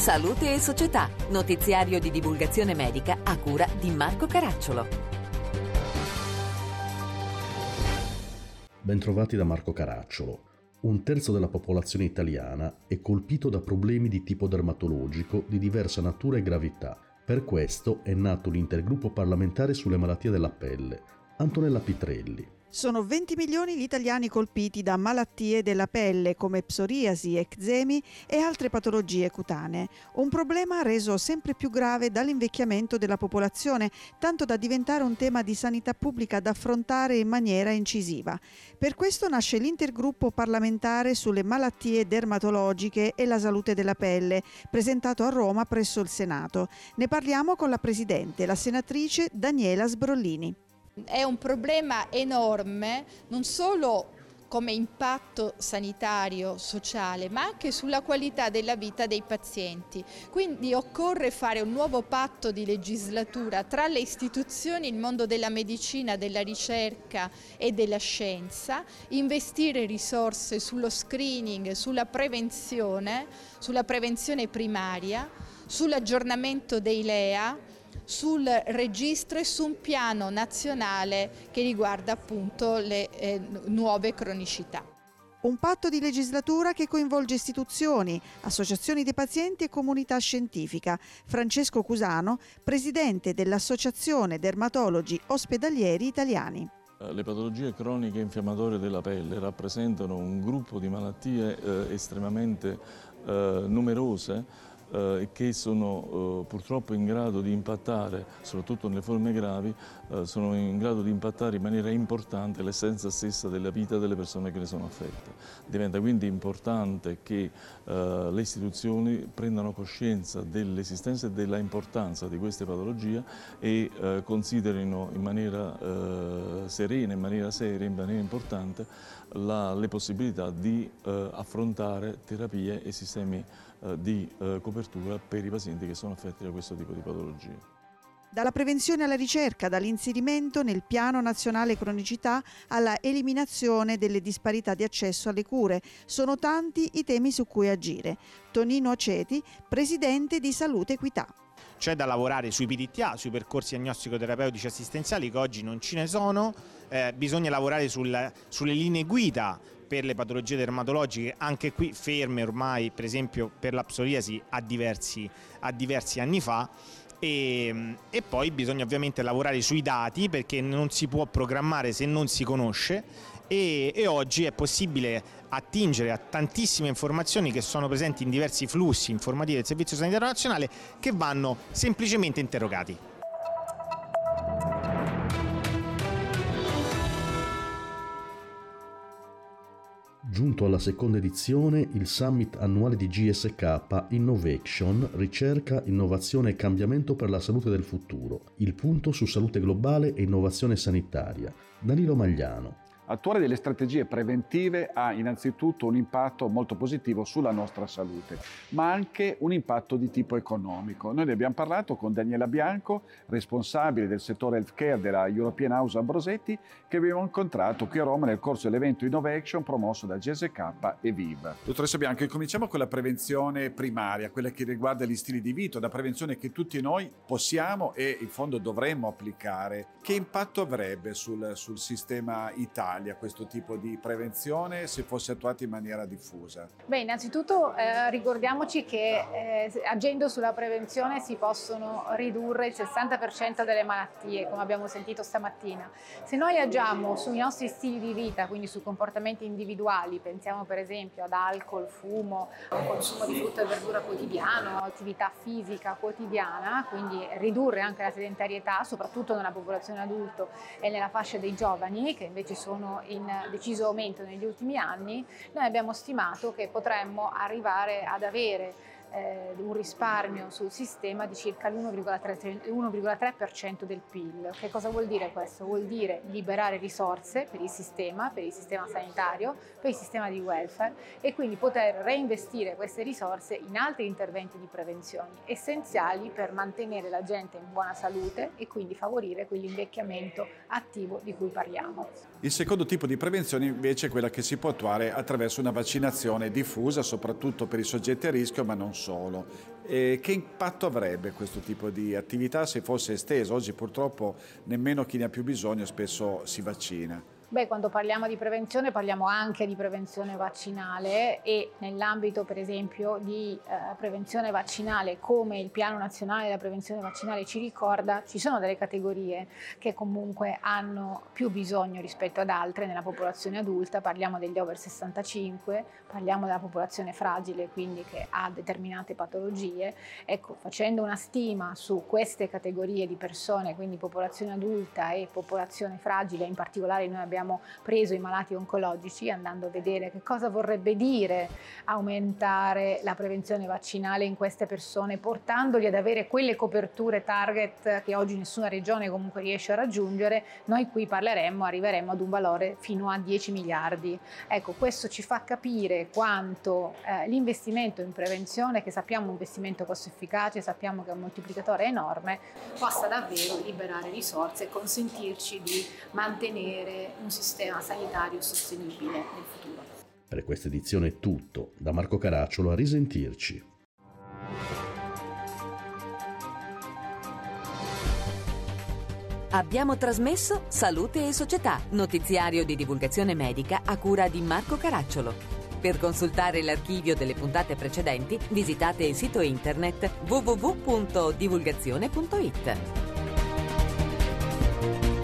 Salute e Società, notiziario di divulgazione medica a cura di Marco Caracciolo. Bentrovati da Marco Caracciolo. Un terzo della popolazione italiana è colpito da problemi di tipo dermatologico di diversa natura e gravità. Per questo è nato l'intergruppo parlamentare sulle malattie della pelle. Antonella Pitrelli. Sono 20 milioni gli italiani colpiti da malattie della pelle come psoriasi, eczemi e altre patologie cutanee. Un problema reso sempre più grave dall'invecchiamento della popolazione, tanto da diventare un tema di sanità pubblica da affrontare in maniera incisiva. Per questo nasce l'intergruppo parlamentare sulle malattie dermatologiche e la salute della pelle, presentato a Roma presso il Senato. Ne parliamo con la presidente, la senatrice Daniela Sbrollini. È un problema enorme, non solo come impatto sanitario, sociale, ma anche sulla qualità della vita dei pazienti. Quindi occorre fare un nuovo patto di legislatura tra le istituzioni, il mondo della medicina, della ricerca e della scienza, investire risorse sullo screening, sulla prevenzione primaria, sull'aggiornamento dei LEA, sul registro e su un piano nazionale che riguarda appunto le nuove cronicità. Un patto di legislatura che coinvolge istituzioni, associazioni dei pazienti e comunità scientifica. Francesco Cusano, presidente dell'Associazione Dermatologi Ospedalieri Italiani. Le patologie croniche infiammatorie della pelle rappresentano un gruppo di malattie estremamente numerose che sono purtroppo in grado di impattare, soprattutto nelle forme gravi, sono in grado di impattare in maniera importante l'essenza stessa della vita delle persone che ne sono affette. Diventa quindi importante che le istituzioni prendano coscienza dell'esistenza e della importanza di queste patologie e considerino in maniera serena, in maniera seria, in maniera importante le possibilità di affrontare terapie e sistemi di copertura per i pazienti che sono affetti da questo tipo di patologie. Dalla prevenzione alla ricerca, dall'inserimento nel Piano Nazionale Cronicità alla eliminazione delle disparità di accesso alle cure. Sono tanti i temi su cui agire. Tonino Aceti, presidente di Salute Equità. C'è da lavorare sui PDTA, sui percorsi diagnostico-terapeutici assistenziali che oggi non ce ne sono, bisogna lavorare sulle linee guida per le patologie dermatologiche, anche qui ferme ormai, per esempio per la psoriasi a diversi anni fa. E poi bisogna ovviamente lavorare sui dati, perché non si può programmare se non si conosce e oggi è possibile attingere a tantissime informazioni che sono presenti in diversi flussi informativi del Servizio Sanitario Nazionale che vanno semplicemente interrogati. Giunto alla seconda edizione, il Summit annuale di GSK Innovation, ricerca, innovazione e cambiamento per la salute del futuro. Il punto su salute globale e innovazione sanitaria. Danilo Magliano. Attuare delle strategie preventive ha innanzitutto un impatto molto positivo sulla nostra salute, ma anche un impatto di tipo economico. Noi ne abbiamo parlato con Daniela Bianco, responsabile del settore healthcare della European House Ambrosetti, che abbiamo incontrato qui a Roma nel corso dell'evento Innovation promosso da GSK e VIV. Dottoressa Bianco, incominciamo con la prevenzione primaria, quella che riguarda gli stili di vita, una prevenzione che tutti noi possiamo e in fondo dovremmo applicare. Che impatto avrebbe sul sistema Italia questo tipo di prevenzione se fosse attuata in maniera diffusa? Beh, innanzitutto ricordiamoci che agendo sulla prevenzione si possono ridurre il 60% delle malattie, come abbiamo sentito stamattina. Se noi agiamo sui nostri stili di vita, quindi sui comportamenti individuali, pensiamo per esempio ad alcol, fumo, un consumo di frutta e verdura quotidiano, attività fisica quotidiana, quindi ridurre anche la sedentarietà, soprattutto nella popolazione adulta e nella fascia dei giovani, che invece sono in deciso aumento negli ultimi anni, noi abbiamo stimato che potremmo arrivare ad avere un risparmio sul sistema di circa l'1,3% del PIL. Che cosa vuol dire questo? Vuol dire liberare risorse per il sistema sanitario, per il sistema di welfare e quindi poter reinvestire queste risorse in altri interventi di prevenzione essenziali per mantenere la gente in buona salute e quindi favorire quell'invecchiamento attivo di cui parliamo. Il secondo tipo di prevenzione invece è quella che si può attuare attraverso una vaccinazione diffusa, soprattutto per i soggetti a rischio, ma non solo. Che impatto avrebbe questo tipo di attività se fosse esteso? Oggi purtroppo nemmeno chi ne ha più bisogno spesso si vaccina. Quando parliamo di prevenzione parliamo anche di prevenzione vaccinale e nell'ambito per esempio di prevenzione vaccinale, come il Piano Nazionale della Prevenzione Vaccinale ci ricorda, ci sono delle categorie che comunque hanno più bisogno rispetto ad altre nella popolazione adulta. Parliamo degli over 65, parliamo della popolazione fragile, quindi che ha determinate patologie. Ecco, facendo una stima su queste categorie di persone, quindi popolazione adulta e popolazione fragile, in particolare noi abbiamo preso i malati oncologici, andando a vedere che cosa vorrebbe dire aumentare la prevenzione vaccinale in queste persone, portandoli ad avere quelle coperture target che oggi nessuna regione comunque riesce a raggiungere. Noi qui arriveremo ad un valore fino a 10 miliardi. Ecco, questo ci fa capire quanto l'investimento in prevenzione, che sappiamo è un investimento costo efficace, sappiamo che è un moltiplicatore enorme, possa davvero liberare risorse e consentirci di mantenere un sistema sanitario sostenibile nel futuro. Per questa edizione è tutto. Da Marco Caracciolo, a risentirci. Abbiamo trasmesso Salute e Società, notiziario di divulgazione medica a cura di Marco Caracciolo. Per consultare l'archivio delle puntate precedenti, visitate il sito internet www.divulgazione.it.